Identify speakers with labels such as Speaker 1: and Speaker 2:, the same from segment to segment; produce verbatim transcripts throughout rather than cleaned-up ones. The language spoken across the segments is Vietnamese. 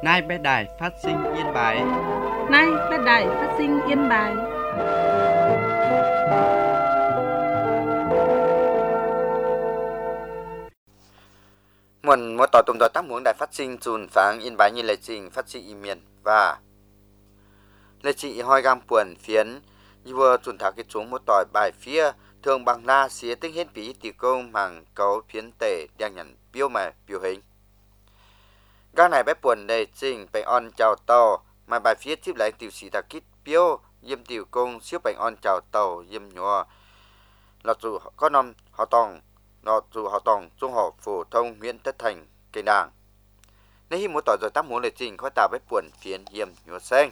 Speaker 1: Nay bé đài phát sinh Yên Bái.
Speaker 2: Nay bé đài phát sinh Yên Bái.
Speaker 3: Muốn một tỏi tùm tỏi tác muốn đài phát sinh dùn pháng Yên Bái như lệ trình phát sinh y miền và lệ trình hoi gam buồn phiến như vừa chuẩn thảo cái chúng một tỏi bài phía thường bằng na xía tinh hết bí tỷ công mảng cấu phiến tể đang nhận biểu mà biểu hình. Các này bé buồn đề trình bánh on chào tàu mà bài phía tiếp lại tiểu sĩ đặc kích biểu yếm tiểu công siêu bánh on chào tàu yếm nhỏ là dù có năm họ tòng nó dù họ tòng trung học phổ thông Nguyễn Tất Thành cây đảng. Nếu hi một tỏi rồi tác muốn lệ trình khó tạo bé buồn phiến yếm nhỏ xanh.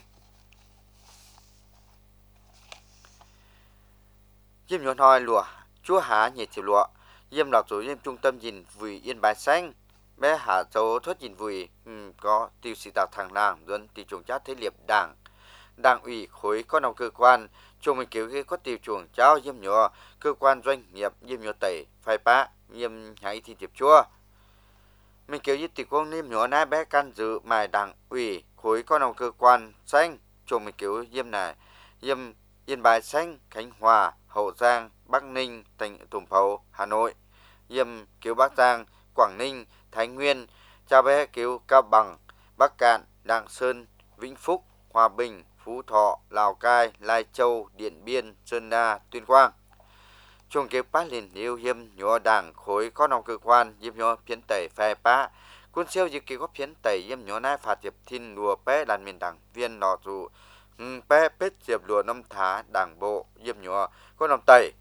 Speaker 3: Yếm nhỏ nói lùa chúa há nhiệt chiều lụa yếm lọc rồi yếm trung tâm nhìn vùi Yên Bái xanh bé hạ châu thoát nhìn vùi um, có tiêu sĩ tạo thằng làng dân tiêu chuồng chát thế liệp đảng đảng ủy khối có nòng cơ quan chung mình kiểu cái có tiêu chuồng cháo yếm nhỏ cơ quan doanh nghiệp yếm nhỏ tẩy phai bá yếm nhảy thì tiệp chua mình kiểu như tiêu công yếm nhỏ nái bé can dự mài đảng ủy khối có nòng cơ quan xanh chung mình kiểu yếm này yếm Yên Bái xanh Khánh Hòa Hậu Giang Bắc Ninh tỉnh Tùng Phẩu Hà Nội yếm kiểu Bắc Giang Quảng Ninh Thái Nguyên cha bé kiểu Cao Bằng Bắc Cạn Lạng Sơn Vĩnh Phúc Hòa Bình Phú Thọ Lào Cai Lai Châu Điện Biên Sơn La Tuyên Quang chung kiểu bát liền yêu yếm nhỏ đảng khối có nòng cơ quan yếm nhỏ phiến tẩy phai bá quân siêu dự kiểu có phiến tẩy yếm nhỏ nai phạt hiệp thiên lùa bé đàn miền đảng viên lò dù bé bết diệp lùa năm thá đảng bộ yếm nhỏ có nòng tẩy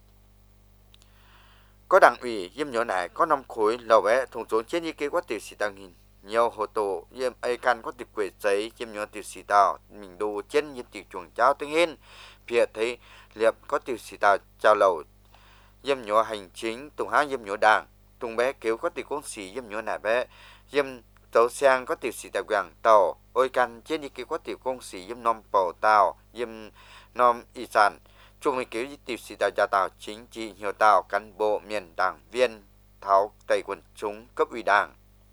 Speaker 3: có đảng ủy yếm nhỏ này có năm khối lầu bé thùng xuống trên như kia có tiểu sĩ tăng hình nhiều hồ tổ yếm ai can có tiểu quệ giấy yếm nhỏ tiểu sĩ tàu mình đồ trên yếm tiểu chuồng cháo tiếng hên phía thấy liệp có tiểu sĩ tàu chào lầu yếm nhỏ hành chính tùng há yếm nhỏ đảng tùng bé kiểu có tiểu công sĩ yếm nhỏ này bé yếm tàu sang có tiểu sĩ tàu quảng tàu ôi can trên như kia có tiểu công sĩ yếm nom bầu tàu yếm nom y sản chung mình kiểu tiểu sĩ tàu gia tàu chính trị nhiều tàu cán bộ miền đảng viên tháo tẩy quần chúng cấp ủy đảng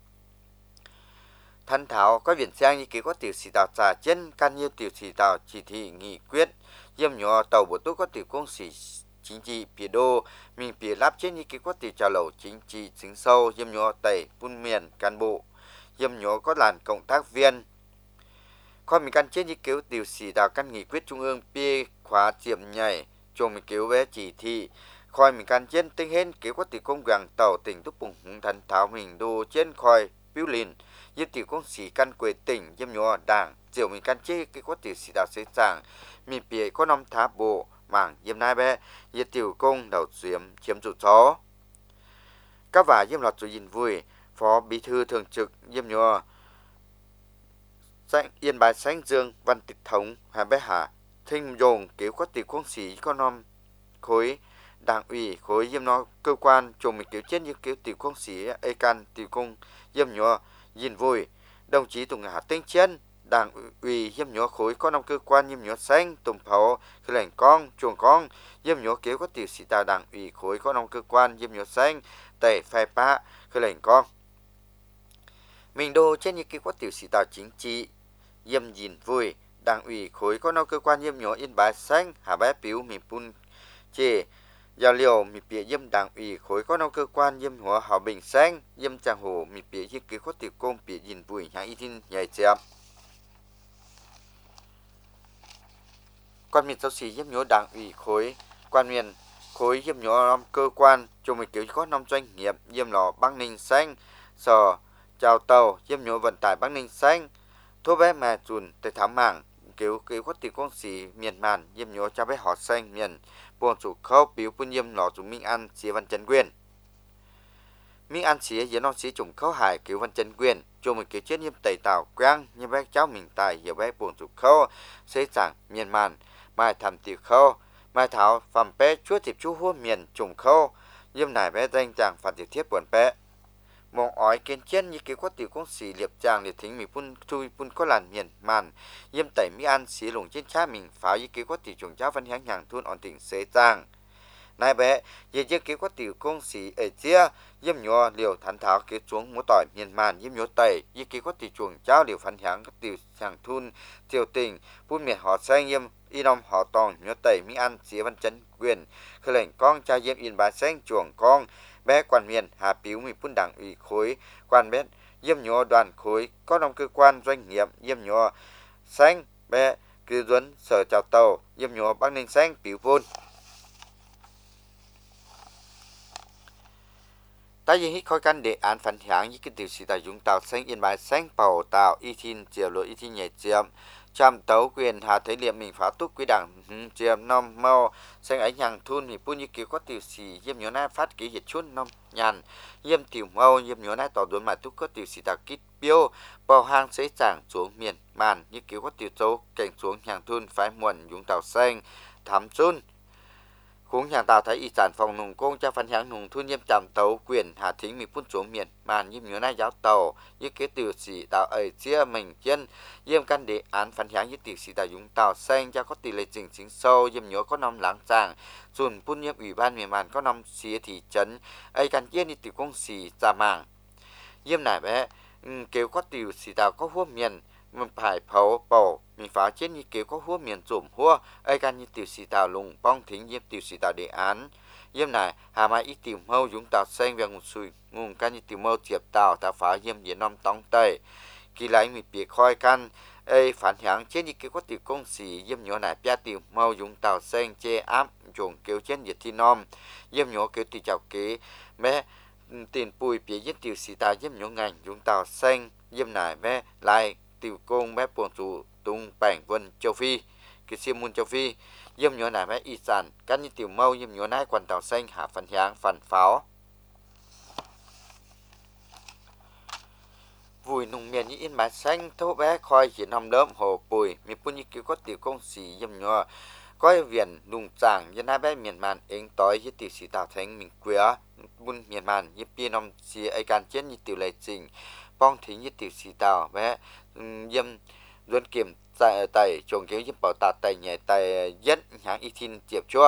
Speaker 3: thân tháo có viện sang như kiểu có tiểu sĩ tàu trả chân can như tiểu sĩ tàu chỉ thị nghị quyết yếm nhỏ tàu bộ tốt có tiểu công sĩ chính trị phía đô mình phía lắp trên như kiểu có tiểu trào lầu chính trị chứng sâu yếm nhỏ tẩy phun miền cán bộ yếm nhỏ có làn cộng tác viên coi mình căn trên như kiểu tiểu sĩ tàu căn nghị quyết trung ương p khóa chiếm nhảy chung mình kiểu bé chỉ thị khoi mình căn trên tinh hên kiểu có tiểu công quảng tàu tỉnh túc bùng hùng thần tháo mình đồ trên khoi biểu lìn yếm tiểu công sĩ căn quê tỉnh yếm nhỏ đảng chiều mình căn chế cái có tiểu sĩ tàu xây giảng mình phía có năm thá bộ mảng yếm nai bé yếm tiểu công đầu chiếm chiếm chủ chó các vả yếm lọt chủ nhìn vui phó bí thư thường trực yếm nhỏ Yên Bái xanh Dương Văn Tịch Thống Hà bé hạ thinh dồn kiểu có tiểu công sĩ có năm khối đảng ủy khối yếm nó cơ quan chung mình kiểu chết như kiểu tiểu công sĩ ai can tiểu công yếm nhỏ nhìn vui đồng chí Tùng Hà Tinh Chân đảng ủy yếm nhỏ khối có năm cơ quan yếm nhỏ xanh Tùng Phẩu cái lệnh con chuồng con yếm nhỏ kiểu có tiểu sĩ tàu đảng ủy khối có năm cơ quan yếm nhỏ xanh tẩy phai bá cái lệnh con mình đồ trên như kiểu có tiểu sĩ tàu chính trị yếm nhìn vui đảng ủy khối có năm cơ quan yếm nhỏ Yên Bái xanh hà bé biểu mình pun chê giao liều mình bịa yếm đảng ủy khối có năm cơ quan yếm hóa Hòa Bình xanh yếm Tràng Hồ mình bịa như kiểu có tiểu công bịa nhìn vui nhã y tin nhảy chém quan miền giáo sĩ yếm nhỏ đảng ủy khối quan miền khối yếm nhỏ năm cơ quan chung mình kiểu có năm doanh nghiệp yếm lò Bắc Ninh xanh sở chào tàu yếm nhỏ vận tải Bắc Ninh xanh thô bé mà chùn tới thám mạng kiểu kiểu có tiểu công sĩ miền màn yếm nhỏ cha bé họ xanh miền buồn chủ khâu biểu quân yếm lò chủ Minh An xía Văn Trấn Quyền Minh An xía yếm non xía chủng khâu hải kiểu Văn Trấn Quyền chung mình kiểu chết yếm tẩy tàu quang yếm bé cháu mình tài hiểu bé buồn chủ khâu xây giảng miền màn mai thầm tiểu khâu mai thảo phẩm bé chúa tiệp chú hua miền chủng khâu yếm nải bé danh chàng phạt tiểu thiết buồn bé mong ói kiến trên như kiểu có tiểu công sĩ liệp chàng liệp thính mình pun thui pun có làn miền màn yếm tẩy Mỹ An xí lủng trên cha mình pháo như kiểu có tiểu chủng cháu văn hiáng nhàng thun on tỉnh xế chàng nai bé ye ye kế có tiểu công sĩ ở chia yếm nhỏ liều thắn tháo kế xuống múa tỏi miền màn yếm nhỏ tẩy ye kế có tiểu chuồng cháo liều phản h향 tiểu chẳng thun tiểu tình buôn miệt họ xanh yếm y nom họ tòng nhỏ tẩy mi ăn xía văn chấn quyền khởi lệnh con cha yếm yên bà xanh chuồng con bé quan miền hà piếu mi buôn đảng ủy khối quan bé yếm nhỏ đoàn khối có trong cơ quan doanh nghiệp yếm nhỏ xanh bé cư dân sở chào tàu yếm nhỏ bắc ninh xanh piếu vôn tại vì hít khói căn đề án phản h향 những cái điều gì tại chúng tàu xanh yên bái xanh bảo tạo y thiên chiều lối y thiên nhẹ chiêm chăm tấu quyền hà thế liệm mình phá túc quy đảng chiêm nom mau xanh ấy nhàng thun thì buôn như kiểu có điều gì yếm nhớ nai phát ký hiệt chút nom nhàn yếm tiểu mau yếm nhớ nai tỏ đốn mà túc có điều gì tạo kít biêu bao hang sẽ chẳng xuống miền màn như kiểu có điều châu cảnh xuống nhàng thun phái muộn chúng tàu xanh thắm chun cũng nhà tàu thấy y sản phòng nùng công cha phản h향 nùng thu nhiêm chạm tàu quyền hà thính mi phun xuống miền màn nhiêm nhớ nay giáo tàu như kế tiểu sĩ tàu ở chia mình chân yếm căn đề án phản h향 như tiểu sĩ tàu dùng tàu xanh cha có tỷ lệ chỉnh chính sâu yếm nhớ có năm láng tràng dùn phun nhiêm ủy ban miền màn có năm xía thị trấn ấy căn yên đi tiểu công sĩ ra mạng yếm này bé kêu có tiểu sĩ tàu có hua miền mình phải phẫu bầu mình phá chết như kiểu có hua miền trùm hua ai gan như tiểu sĩ tàu lùng bong thính yếm tiểu sĩ tàu đề án yếm này hà mai ít tiểu mâu chúng tàu xanh về ngụt sùi ngùng can như tiểu mâu chiệp tàu ta phá yếm diễn năm tông tây kỳ lại mình bị khoi can ai phản h향 chết như kiểu có tiểu công sĩ yếm nhỏ này bia tiểu mâu chúng tàu xanh che áp chuồng kêu chết nhiệt thi nom yếm nhỏ kêu tiểu chào kế mẹ tiền bùi bia yếm tiểu sĩ tàu yếm nhỏ ngành chúng tàu xanh yếm này mẹ lại tiểu công bé buồn chủ tung bảng vân châu phi cái siêu môn châu phi yếm nhỏ này bé y sản các như tiểu mâu yếm nhỏ này quan tàu xanh hạ phản h향 phản pháo vùi nùng miền như yên bái xanh thô bé khoi chỉ nằm lớp hồ bùi mi pun như kiểu có tiểu công sĩ yếm nhỏ coi viền nùng tràng như nai bé miền màn eng tối như tiểu sĩ tàu thành mình queer bun miền màn như pia nằm xì ai can chết như tiểu lệ trình bong thí như tiểu sĩ tàu bé yếm luân kiểm tại tại trồng kéo yếm bảo tạt tại nhẹ tại nhất h향 y thiên chiệp chua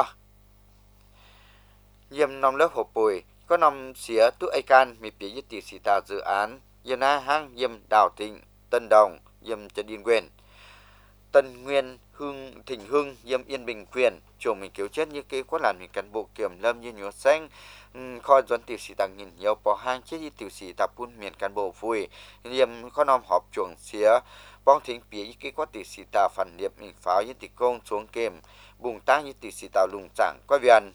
Speaker 3: yếm năm lớp hộp bùi có năm xía tu ai can mi phía như tiểu sĩ tàu dự án yếm na hang yếm đào thịnh tân đồng yếm trần điên quyền tân nguyên hưng thịnh hưng yếm yên bình quyền chồng mình kéo chết như cái có làm mình cán bộ kiểm lâm như nhúa xanh khoi dẫn tiểu sĩ tăng nhìn nhiều bỏ hang chết như tiểu sĩ tập buôn miền cán bộ vui yếm có năm họp chuồng xía bong thính phía như cái có tiểu sĩ tàu phản điệp mình pháo như tiểu công xuống kềm bùng tăng như tiểu sĩ tàu lùng chẳng coi viện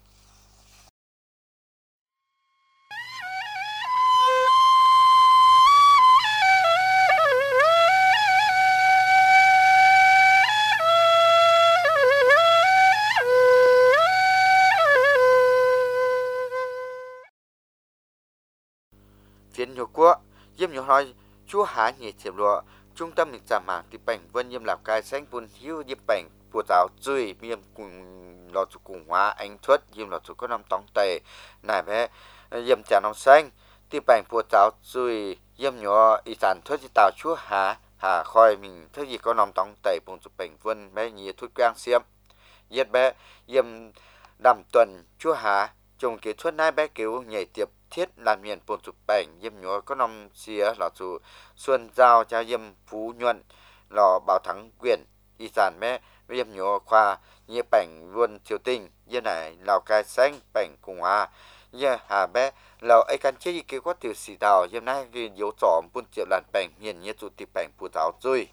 Speaker 3: phiến nhiều quốc yếm nhiều nói chúa há nhẹ chiếm lụa trung tâm mình giảm mạng thì bảnh vân yếm lào cai xanh buôn hiu yếm bảnh của giáo rơi yếm cùng lọ chủ cùng hóa anh thuất yếm lọ chủ có năm tông tề này bé yếm trà nông xanh thì bảnh của giáo rơi yếm nhỏ y sản thuất thì tàu chúa há hà khoi mình thứ gì có năm tông tề buôn chủ bảnh vân bé nhị thuất quang xiêm yết bé yếm đầm tuần chúa há trồng kế thuất nai bé cứu nhảy tiệp thiết làm miền buồn chụp bảnh yếm nhỏ có năm xía lọ chủ xuân giao cha yếm phú nhuận lò bảo thắng quyền y sản mẹ yếm nhỏ khoa nhẹ bảnh luôn triều tình yếm này lào cai xanh bảnh cùng hòa yếm hà bé lò ai can chế kế có tiểu sĩ tàu yếm này ghi dấu trỏm buôn triệu làn bảnh miền nhẹ chủ tịch bảnh phú giáo rồi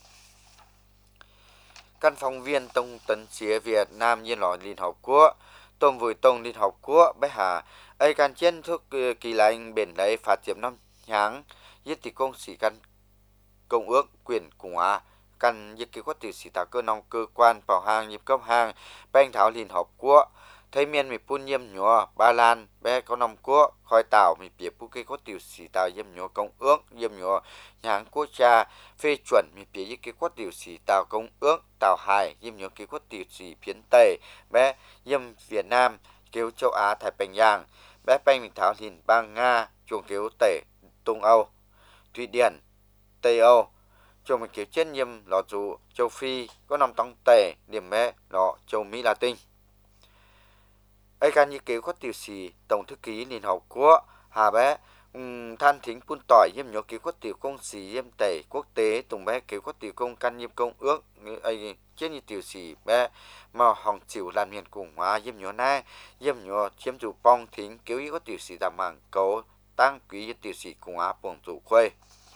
Speaker 3: căn phóng viên tông tấn xía Việt Nam như lò Liên Hợp Quốc tôm vùi tông Liên Hợp Quốc bé hà ai can chiến thức kỳ lạnh bền lấy phạt tiệm năm h향 yết thì công sĩ căn công ước quyền cùng hòa căn yết kế có tiểu sĩ tàu cơ nông cơ quan bảo hàng nhịp cấp hàng banh thảo Liên Hợp Quốc thấy miền mi pun yếm nhỏ Ba Lan bé có nông quốc khoi tàu mi bìa pu kế có tiểu sĩ tàu yếm nhỏ công ước yếm nhỏ h향 quốc gia phê chuẩn mi bìa yết kế có tiểu sĩ tàu công ước tàu hải yếm nhỏ kế có tiểu sĩ phiến tây bé yếm Việt Nam kêu châu Á Thái Bình Dương bé banh mình thảo Liên bang Nga chuồng kéo tể Đông Âu Thụy Điển Tây Âu chuồng mình kéo chân yếm lọ chủ châu Phi có năm tông tể điểm bé lọ châu Mỹ Latin ai can như kiểu có tiểu sĩ tổng thư ký liên hợp quốc hà bé um, than thính phun tỏi yếm nhỏ kiểu có tiểu công sĩ yếm tẩy quốc tế tùng bé kiểu có tiểu công can yếm công ước ai trên như tiểu sĩ bé mà hòng chịu làm miền cùng hóa yếm nhỏ này yếm nhỏ chiếm chủ bong thính kiểu ý có tiểu sĩ đảm mạng cấu tăng quý yếm tiểu sĩ cùng hóa bổng chủ khuê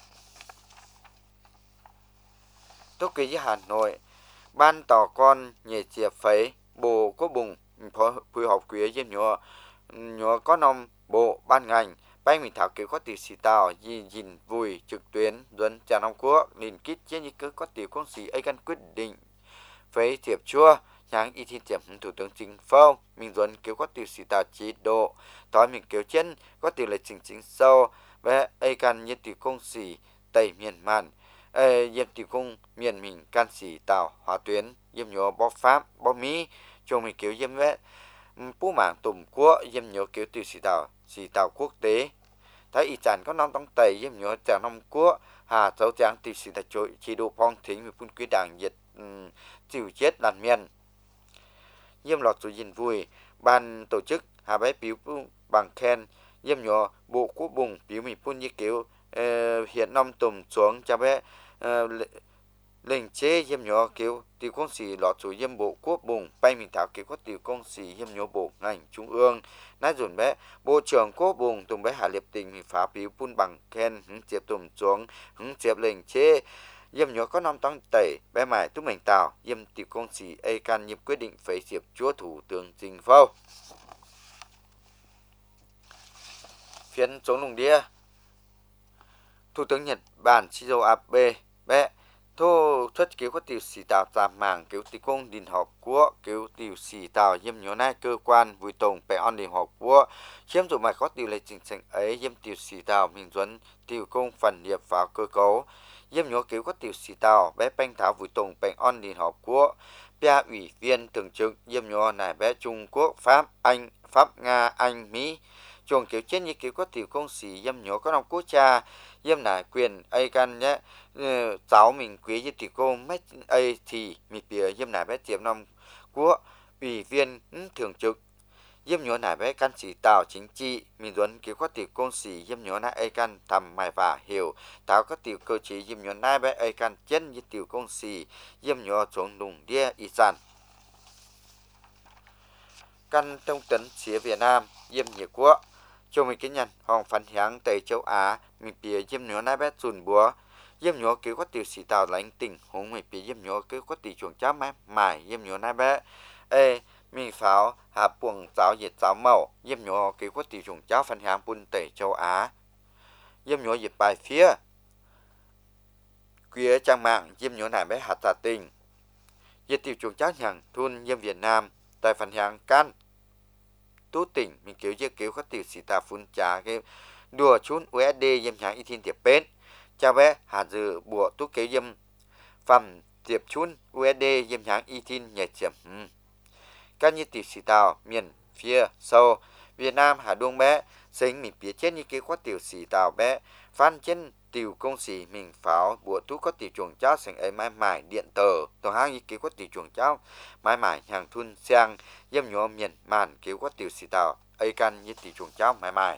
Speaker 3: tốt kỳ với Hà Nội ban tỏ con nhẹ chia phấy bộ có bùng phối hợp quý yếm nhỏ nhỏ có nông bộ ban ngành ban mình thảo kiểu có tiểu sĩ tàu dì dìn vui trực tuyến dẫn trả nông quốc liên kết trên những cái có tiểu công sĩ ấy căn quyết định với tiệp chua nháng y thiên tiệp thủ tướng chính phủ mình dẫn kiểu có tiểu sĩ tàu chế độ tối mình kiểu trên có tiểu lệ chính chính sâu và ấy căn như tiểu công sĩ tây miền màn ấy yếm tiểu công miền mình can sĩ tàu hòa tuyến yếm nhỏ bó pháp bó mỹ cho mình kiểu yếm vẽ bố mạng tùm quốc yếm nhỏ kiểu tiểu sĩ tàu sĩ tàu quốc tế thấy ý chẳng có năm tông tây yếm nhỏ chẳng năm quốc hà cháu chẳng tiểu sĩ tàu trội chỉ độ phong thính với phun quý đảng nhiệt chịu chết làn miền yếm lọt rồi nhìn vui ban tổ chức hà bé biểu bằng khen yếm nhỏ bộ quốc bùng biểu mình phun như kiểu uh, hiện năm tùm xuống cho bé uh, lệnh chế yếm nhỏ kiểu tiểu công sĩ lọt rồi yếm bộ quốc bùng bay mình thảo kiểu có tiểu công sĩ yếm nhỏ bộ ngành trung ương nãy dồn bé bộ trưởng quốc bùng tùng bé hạ liệp tình mình phá biểu phun bằng khen hứng chiệp tùm xuống hứng chiệp lệnh chế yếm nhỏ có năm tăng tẩy bé mải túc mình tào yếm tiểu công sĩ ai can nhịp quyết định phải diệp chúa thủ tướng chính phủ phiên chống lùng đĩa thủ tướng Nhật Bản Shinzo Abe bé thô xuất kiểu có tiểu sĩ tàu giảm mảng kiểu tiểu công liên hợp quốc kiểu tiểu sĩ tàu yếm nhỏ này cơ quan vui tổng bè on liên hợp quốc chiếm dụng mày có tiểu lệ chính sách ấy yếm tiểu sĩ tàu mình dẫn tiểu công phần điệp vào cơ cấu yếm nhỏ kiểu có tiểu sĩ tàu bé banh thảo vui tổng bè on liên hợp quốc bia ủy viên thường trực yếm nhỏ này bé Trung Quốc Pháp Anh Pháp Nga Anh Mỹ chuồng kiểu trên như kiểu có tiểu công sĩ yếm nhỏ có nông quốc cha yếm nải quyền ai can nhé cháu mình quý với tiểu công mấy ai thì mình bìa yếm nải bé tiệm năm của ủy viên thường trực yếm nhỏ nải bé can sĩ tàu chính trị mình dẫn kiểu có tiểu công sĩ yếm nhỏ nải ai can thầm mày và hiểu tao có tiểu cơ chế yếm nhỏ nải bé ai can chân với tiểu công sĩ yếm nhỏ xuống đùng đĩa y sản căn thông tấn phía Việt Nam yếm nhiều quốc cho mình cái nhận hòng phản hướng tại châu Á mình bìa yếm nhỏ nãy bé dùn búa yếm nhỏ kiểu có tiểu sĩ tàu lãnh tỉnh hùng mình bìa yếm nhỏ kiểu có tiểu chuồng cháo mát mải yếm nhỏ nãy bé ê mình pháo hạ buồng giáo nhiệt giáo màu yếm nhỏ kiểu có tiểu chuồng cháo phản hướng bún tại châu Á yếm nhỏ dịp bài phía quía trang mạng yếm nhỏ nãy bé hạt giả tình yếm tiểu chuồng cháo nhằng thun yếm Việt Nam tại phản hướng can tú tỉnh mình kiểu như kiểu có tiểu sĩ tàu phun trà cái đùa chún u ét đê yếm nhang y thiên tiệp bên cha bé hạt dự bùa tú kiểu yếm phẩm tiệp chún u ét đê yếm nhang y thiên nhẹ chiếm các như tiểu sĩ tàu miền phía sâu Việt Nam hà đông bé sinh mình phía trên như kiểu có tiểu sĩ tàu bé phan chân tiểu công sĩ mình pháo bùa tú có tiểu chuồng cháo thành ấy mãi mãi điện tử tổ hang như kiểu có tiểu chuồng cháo mãi mãi hàng thun sang yếm nhỏ miền màn kiểu có tiểu sĩ tàu ấy căn như tiểu chuồng cháo mãi mãi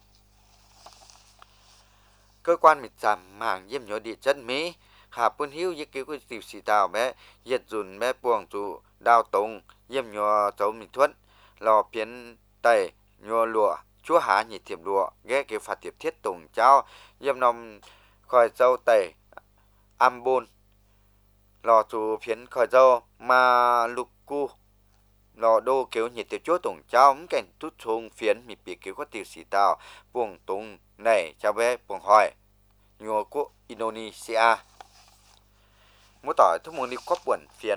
Speaker 3: cơ quan mịt giảm mảng yếm nhỏ địa chân Mỹ hạ bún hiếu như kiểu có tiểu sĩ tàu bé yết dùn bé buồng trụ đào tông yếm nhỏ cháu mình thuận lò phiến tẩy nhỏ lụa chúa há nhị thiệp lụa ghé kiểu phạt tiệp thiết tùng cháu yếm nông khỏi dâu tẩy am bôn lò chủ phiến khỏi dâu mà lục cu lò đô kiểu nhị tiệp chúa tùng cháu mắm cảnh tút xuống phiến mì bì kiểu có tiểu sĩ tàu buồng tùng này cháu bé buồng hỏi nhỏ của Indonesia mỗi tỏi thức môn đi có buồn phiến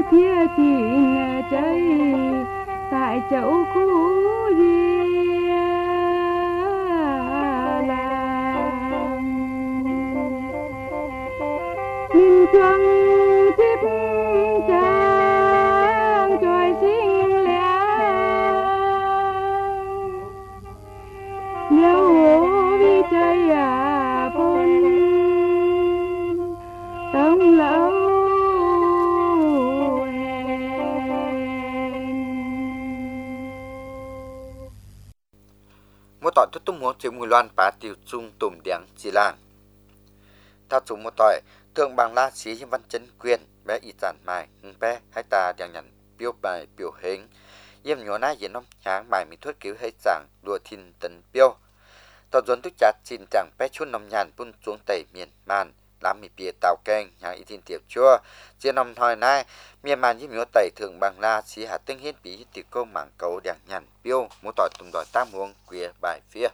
Speaker 4: chia tình cháy tại chậu cũ ria làng mình chuông tiếp trang trôi xinh lẻ nếu vì trời à bôn tông lâu
Speaker 3: mỗi tỏi tôi tung muốn chịu mùi loan bá tiêu chung tùm điếng chỉ làng ta chúng một tỏi thường bằng la xí hiên văn chấn quyền bé y giản mài hưng bé hai ta đang nhận biểu bài biểu hình yếm nhỏ na hiện năm tháng bài mình thuyết cứu hay giảng đùa thiên tấn biểu tao dồn tức chặt xin chẳng bé chút năm nhàn bun xuống tây miền man làm mì bìa tàu keng nhà y thiên tiệp chua chia năm hồi nay miền man yếm nhỏ tây thường bằng la xí hạ tinh hiến bí tiệc câu mảng cầu đang nhận biểu một tỏi tùng đòi tam huống queer bài phía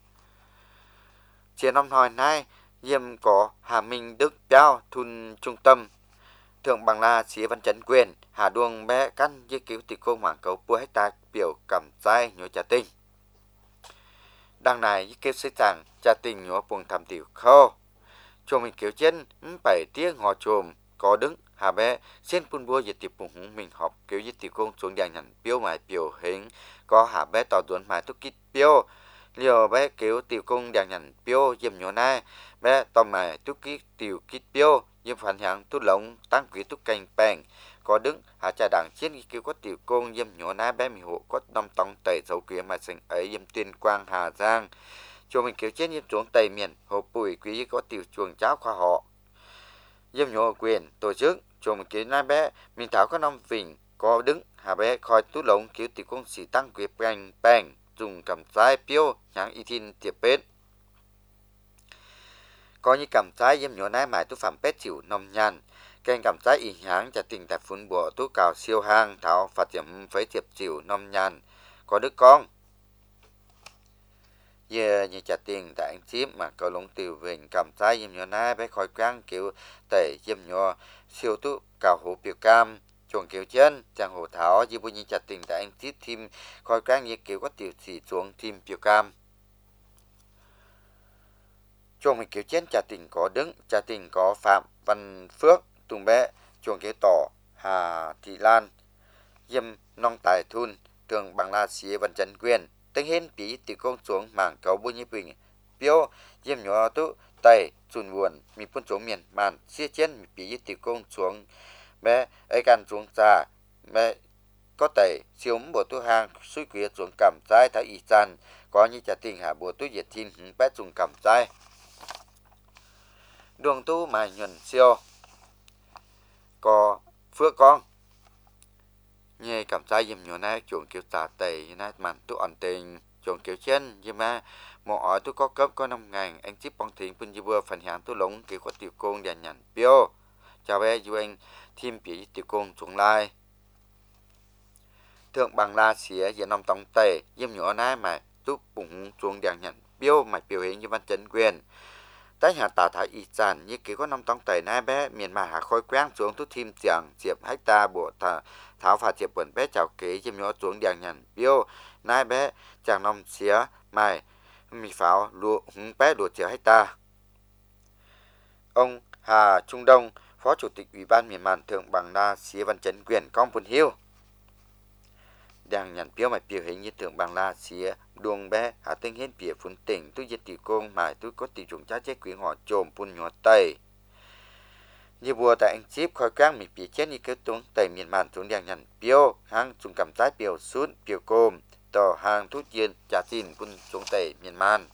Speaker 3: chia năm hồi nay yếm có Hà Minh Đức Giao thun trung tâm thượng bằng la xí văn chấn quyền Hà Đuông bé căn với cứu tịch cô mảng cầu bua hecta biểu cầm dai nhổ trà tinh đằng này với kêu xây chẳng trà tinh nhổ buông thầm tiểu khô cho mình kiểu chân bảy tiếng ngò trồm có đứng Hà bé xin phun bua về tiệp bùng húng mình họp kiểu với tiệp công xuống đèn nhận biểu mài biểu hình có Hà bé tỏ tuấn mài tốt kít biểu liều bé kiểu tiểu công đèn nhận biểu dìm nhổ này bé tòm mài tốt kít tiểu kít biểu nhưng phản hạng tốt lông tăng quý tốt cành bèn có đứng hạ trà đảng chiến kêu có tiểu công dìm nhổ na bé mì hộ có năm tông tẩy dấu kia mà sinh ấy dìm tuyên quang Hà Giang cho mình kiểu chiến dìm xuống tây miền hồ bùi quý có tiểu chuồng cháo khoa họ dìm nhổ quyền tổ chức cho mình kiểu na bé mình thảo có năm vịnh có đứng hạ bé khỏi tốt lông kiểu tiểu công sĩ tăng quý bèn bèn dùng cầm trái piêu nhãn y thiên tiệp bết có như cầm trái dìm nhổ na mãi tốt phẩm bết chịu nông nhàn kênh cầm trái y nhãn cho tình tại phun bùa tú cào siêu hang thảo phát triển phế tiệp chịu nông nhàn có đứa con giờ như trả tiền tại anh chip mà cầu lông tiểu vịnh cầm trái dìm nhổ na bé khỏi quang kiểu tẩy dìm nhổ siêu tú cào hổ biểu cam chuồng kiểu chân chẳng hồ thảo như bây như trả tình tại anh chip thêm khỏi quang như kiểu có tiểu chỉ chuồng thêm biểu cam chuồng mình kiểu chân trả tình có đứng trả tình có Phạm Văn Phước Tùng bé chuồng kiểu tỏ Hà Thị Lan Diêm Nông Tài Thun Tường Bằng La Xí Văn Trấn Quyền Tinh Hiên Bí Tiểu Công xuống mảng cầu bùi như bình Biêu Diêm nhỏ tú Tây Chùn Buồn Mì phun xuống miền màn Xia chén Bí Tiểu Công xuống bé ấy can xuống xa bé có tẩy siêu bộ tu hàng suy quyệt xuống cầm trái thái y chan có như trả tình hạ bộ tu diệt thiên hứng bé dùng cầm trái đường tu mài nhuận siêu có phước con như cầm trái dùm nhỏ này chuồng kiểu tả tẩy như này màn tu ổn tình chuồng kiểu chân nhưng mà một ở tu có cấp có năm ngàn anh chip bong thính pun vừa phần hàng tu lống kiểu có tiểu công để nhận biêu chào bé du anh thêm bị tiểu công xuống lai thượng bằng la xía hiện năm tông tẩy dùm nhỏ này mà tu bụng xuống để nhận biêu mà biểu hiện như văn chấn quyền tại nhà tà thái y chan như kiểu có năm tông tẩy này bé miền mà hạ khôi quang xuống tu thêm chẳng diệp hecta bộ thả tháo phạt diệp bẩn bé chào kế dùm nhỏ xuống để nhận biêu này bé chẳng năm xía mày mì pháo lụa húng bé lụa chở hecta ông Hà Trung Đông Phó Chủ tịch Ủy ban miền Mạn Thượng Bằng La Xía Văn Chấn Quyền Công Phun Hiêu đang nhận biểu mạch biểu hình như Thượng Bằng La Xía Đuông bé hạ tinh hiến bìa phun tỉnh tôi giết tiểu công mài tôi có tiểu trùng trái chế quý họ trồm phun nhỏ tây như bùa tại anh chip khói quang mì bìa chết như kéo tung tây miền Mạn xuống đang nhận biểu hang trùng cầm trái biểu sút biểu côm tỏ hàng thuốc nhiên trả tin phun xuống tây miền Mạn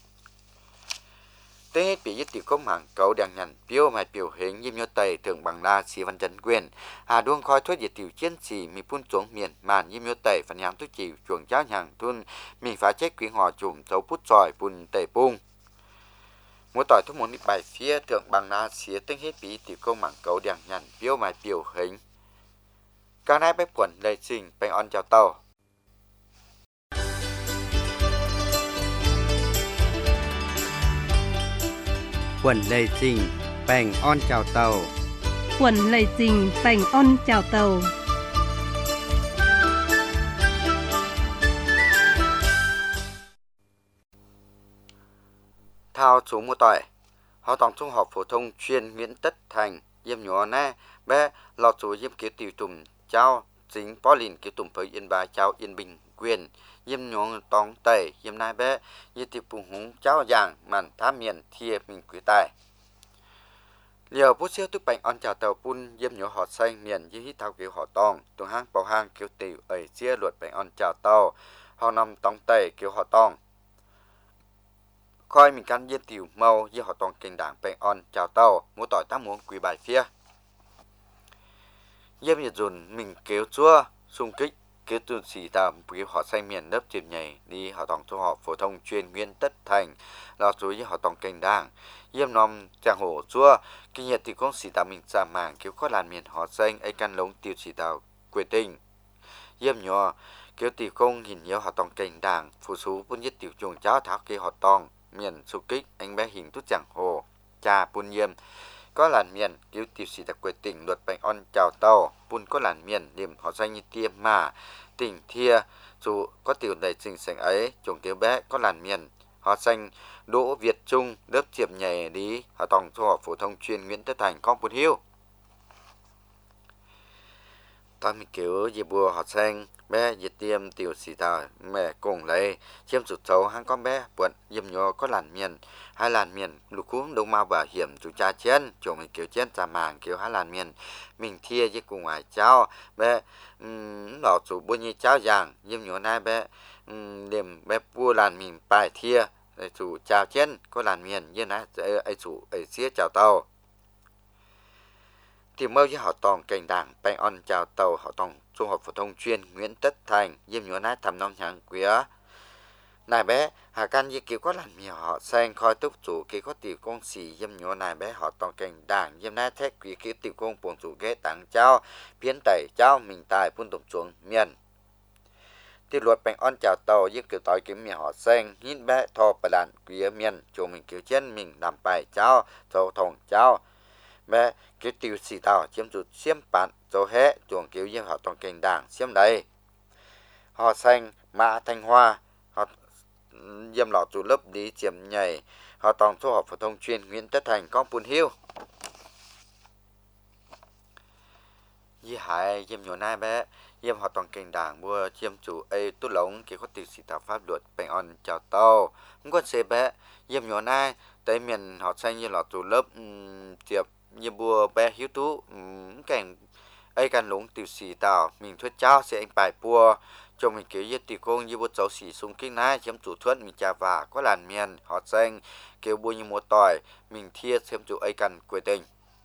Speaker 3: tới hết bị giết tiểu công hàng cậu đang nhận biểu mài biểu hình như nhau tây Thượng Bằng La Xí Văn Chấn Quyền Hà Đuông khói thuốc diệt tiểu chiến sĩ mì phun xuống miền Mạn như nhau tây phần hàng thuốc chịu chuồng cháo hàng thun mình phải chết quý họ trùng thấu phút sỏi phun tây bung mỗi tỏi thuốc muốn đi bài phía Thượng Bằng La Xí tới hết bị tiểu công hàng cậu đang nhận biểu mài biểu hình cao nay bếp quần lệ trình bánh on chào tàu
Speaker 1: quần lê trình bèn on chào tàu
Speaker 2: quần lầy trình bành on chào tàu.
Speaker 3: Thao chú một tỏi, họ tổng trung học phổ thông chuyên Nguyễn Tất Thành, yếm nhỏ nè, bé lọt chú yếm kế tiểu tùm cháu, chính bó lìn kế tùm với yên bài cháu yên bình quyền, yếm nhỏ tòng tẩy, yếm nai bé, yếm tiệp bùng húng cháu dạng, màn thám miền thìa mình quý tài. Liều bút siêu tức bánh on chào tàu pun yếm nhỏ họ xanh miền yếm hít thao kiểu họ tòng, tùng hang bầu hang kiểu tiểu ấy chia luật bánh on chào tàu, họ nằm tòng tẩy kiểu họ tòng. Khoi mình căn yếm tiểu màu yếm họ tòng kinh đảng bánh on chào tàu, mua tỏi tám muỗng quý bài phía. Yếm nhiệt dùn mình kéo chua, xung kích, kéo tuần xì tạm kiểu họ xanh miền lớp chìm nhảy đi họ tòng trung học phổ thông chuyên Nguyễn Tất Thành, là chú yếm họ tòng kinh đảng. Yếm nòm chàng hổ chua, kinh nhiệt thì cũng xì tạm mình xa màng kiểu có làn miền họ xanh ấy căn lống tiêu xì tạm quê tình. Yếm nhỏ, kiểu tỷ công hình nhiều họ tòng kinh đảng, phụ sú bún nhất tiểu chuồng cháu tháo kia họ tòng, miền xung kích anh bé hình tút chàng hồ, cha bún yếm. Có làn miền kiểu tiểu sĩ đặc quê tỉnh luật bánh on chào tàu, bún có làn miền điểm họ xanh như tiêm mà, tỉnh thia, dù có tiểu đầy trình sành ấy, chuồng kiểu bé có làn miền, họ xanh Đỗ Việt Trung, lớp chiếm nhảy đi, họ tòng trung học phổ thông chuyên Nguyễn Tất Thành, con bún hiếu. Tao mình kiểu dì bùa họ xanh, bé dì tiêm tiểu sĩ tàu, mẹ cùng lấy, chiếm sụt xấu hăng con bé, buồn, dìm nhỏ có làn miền, hai làn miền, lục cúm đông mau bảo hiểm chủ cha chén, chỗ mình kiểu chén trả màng kiểu hai làn miền, mình thia với cùng ngoài cháu, bé, um, lọ chủ bùa như cháu giàng, dìm nhỏ này bé, um, điểm bé bùa làn mình bài thia, chủ chào chén, có làn miền, như này, ấy chủ, ấy xía chào tàu. Thì mơ với họ tòng cảnh đảng bánh on chào tàu họ tòng trung học phổ thông chuyên Nguyễn Tất Thành yếm nhỏ nát thầm nông nhàng quía này bé hà can như kiểu có làn miệng họ xanh khoi túc chủ kia có tiểu công xì yếm nhỏ này bé họ tòng cảnh đảng yếm nát thét quía kia tiểu công buồn chủ ghé tặng cháu biến tẩy cháu mình tài phun tổng chuồng miền thì luật bánh on chào tàu yếm kiểu tỏi kiếm miệng họ xanh hít bé thò bà đàn quía miền chỗ mình kiểu trên mình làm bài cháu thầu thòng cháu bé kiểu tiêu xì tàu chiếm chủ xiêm bản cho hết chuồng kiểu như họ toàn kênh đảng xiêm đây họ xanh mã thanh hoa họ diêm lọ chủ lớp đi chiếm nhảy họ toàn số học phổ thông chuyên Nguyễn Tất Thành con bùn hiếu như hải diêm nhỏ nai bé diêm họ toàn kênh đảng mua chiếm chủ ấy tốt lống kiểu có tiêu xì tàu pháp luật bánh on chào tàu không có xe bé diêm nhỏ nai tới miền họ xanh như lọ chủ lớp um, chiếm như bùa bé hiếu tú cảnh ấy căn lũng tiểu sĩ tàu mình thuyết cháu sẽ anh bài bùa cho mình kiểu như tiểu công như bùa cháu sĩ xung kinh nái chiếm chủ thuyết mình trà và có làn miền họ xanh kiểu bùa như một tỏi mình thiệt xem chủ ấy căn quê tình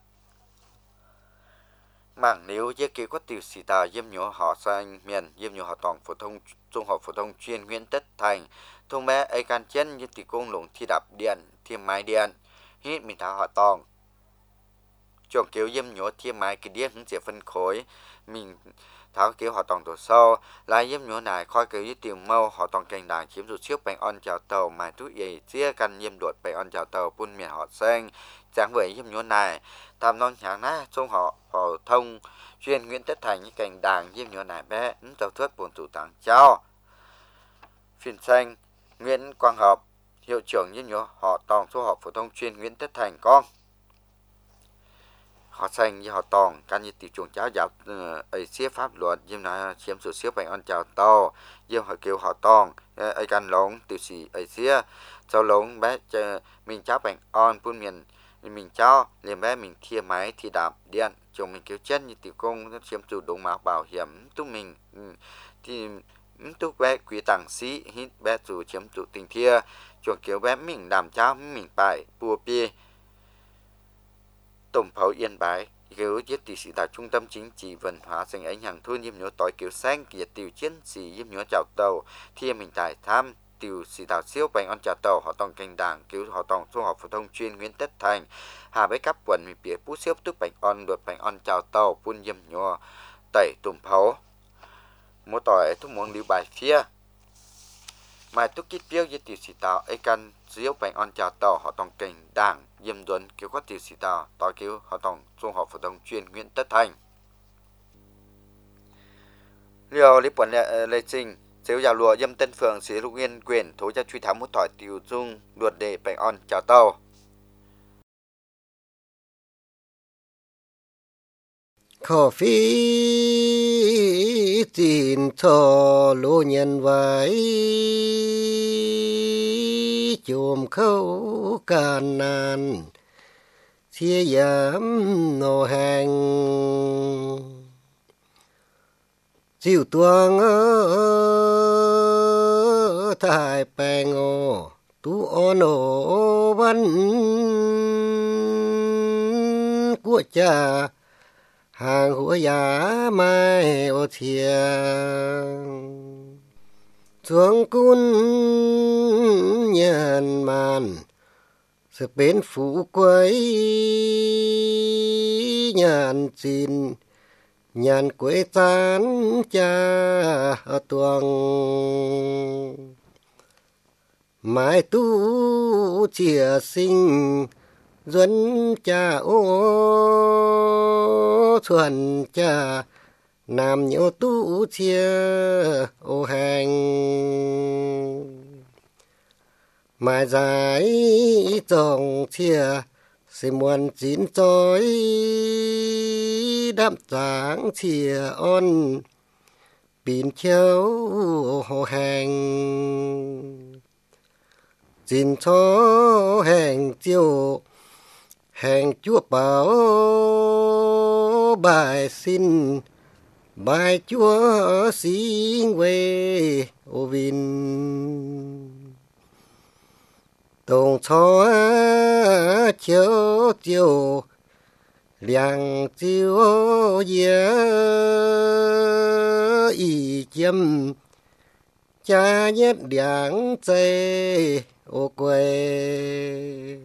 Speaker 3: mảng nếu như kiểu có tiểu sĩ tàu diêm nhỏ họ xanh miền diêm nhỏ họ tổng phổ thông trung học phổ thông chuyên Nguyễn Tất Thành thông bé ấy căn chân như tiểu công lũng thi đạp điện thêm máy điện hít mình tháo họ tòng chuồng kiểu yếm nhỏ thêm mai cái đĩa cũng sẽ phân khối mình tháo kiểu họ toàn tổ sau lại yếm nhỏ này coi kiểu như tiền mâu họ toàn cành đảng chiếm rụt trước bánh on chào tàu mà túi gì chia căn yếm đuột bánh on chào tàu phun miền họ xanh chẳng với yếm nhỏ này tham non chẳng ná trong họ họ thông chuyên Nguyễn Tất Thành như cành đảng yếm nhỏ này bé ứng tàu thuyết buồn thủ tặng cháu phiên xanh Nguyễn Quang Hợp hiệu trưởng yếm nhỏ họ toàn số học phổ thông chuyên Nguyễn Tất Thành con họ xanh như họ tòng can như tiểu chuồng cháu giáo ấy xếp pháp luật nhưng là chiếm số xếp bánh on chào tàu nhưng họ kêu họ tòng ấy can lống tiểu sĩ ấy xếp sau lống bé mình cháu bánh on phun miền mình cháu liền bé mình thia máy thì đạp điện chồng mình kêu chết như tiểu công nó chiếm chủ đúng mạo bảo hiểm tụi mình thì tụi bé quý tặng sĩ hít bé chủ chiếm chủ tình thia chuồng kêu bé mình làm cháu mình bài bùa bia tổng pháo Yên Bái kiểu giết tỷ sĩ tại trung tâm chính trị văn hóa sinh ảnh hàng thôn yếm nhớ tỏi kiểu xanh kia tiểu chiến sĩ yếm nhớ chào tàu thì mình tại tham tiểu sĩ tạo siêu bánh on chào tàu họ toàn kênh đảng kiểu họ toàn trung học phổ thông chuyên Nguyễn Tất Thành hà với cấp quần mình bịa bút siêu tức bánh on được bánh on chào tàu phun yếm nhớ tẩy tổng pháo một tỏi thu muốn lưu bài phía mai tu kít biêu ye tiêu sĩ tao ai căn diếu bánh on chào tàu họ tòng cảnh đảng yếm duẩn kêu có tiêu sĩ tao tao kêu họ tòng trung học phổ thông chuyên Nguyễn Tất Thành liều lý quận lệ trình Nếu giàu lùa dâm tân phường sĩ lục yên quyền thối cho truy thám một tỏi tiêu dung luật đề bánh on chào tàu.
Speaker 5: Khổ phí tin cho lô nhân vãi chùm khâu càn nàn chia giảm nô hành chịu tuang ơ thải bèng ô tu ôn ô văn của cha hàng hủa giá mai ô thiêng xuống cún nhân màn sự bên phủ quấy nhàn xin nhàn quế tán cha tuồng mai tu chia sinh duân cha ô thuần cha nam nhiêu tu chia ô hành mai dài trồng chia sẽ muôn chín tối đám sáng chia on pin chiếu hồ hành chín cho hành chiều hành chúa bảo bài xin bài chúa xin về ô vin tổng cho chiếu chiều liang chiếu ye y chiêm cha nhất liang chê ô quê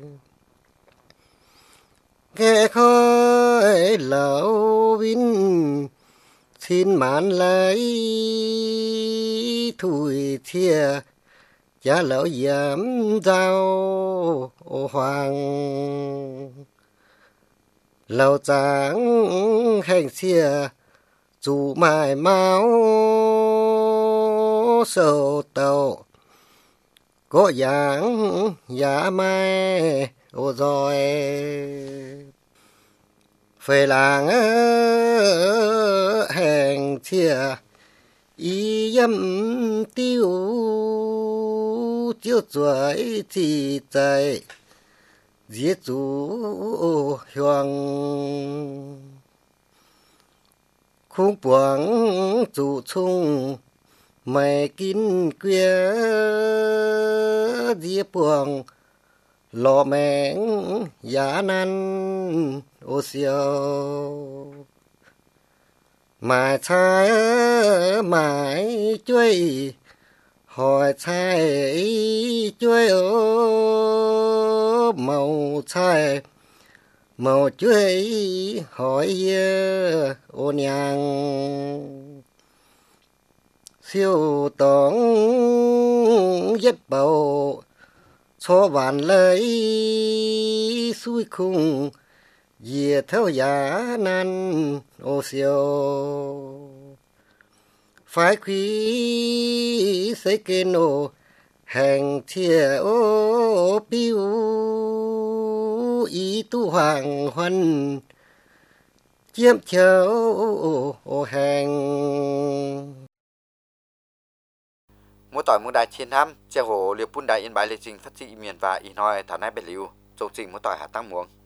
Speaker 5: nghe khói lẩu vin xin mãn lấy thùi thia cha lẩu giảm giao ô hoàng lẩu trắng hành xia chủ mài máu sầu tàu có dáng giá mai ô rồi phê làng hàng chia y dâm tiêu chiếu chuối thì chạy giết chủ hoàng khung buông chủ chung mày kín quê giết buông lò mèng giá năn ô siêu mà trái mãi chuối hỏi trái chuối ô màu trái màu chuối hỏi ô nhang siêu tổng nhất bầu cho vạn lấy suy khung dìa theo giá nan ô siêu phải quý xây kênh ô hàng thìa ô biêu ý tu hoàng huân chiếm châu ô hàng
Speaker 3: mỗi tỏi mỗi đại chiến năm che hồ liệp bún đại yên bái lê trình phát trị miền và in hoi thảo nai bể liu châu trình mỗi tỏi hạ tăng muống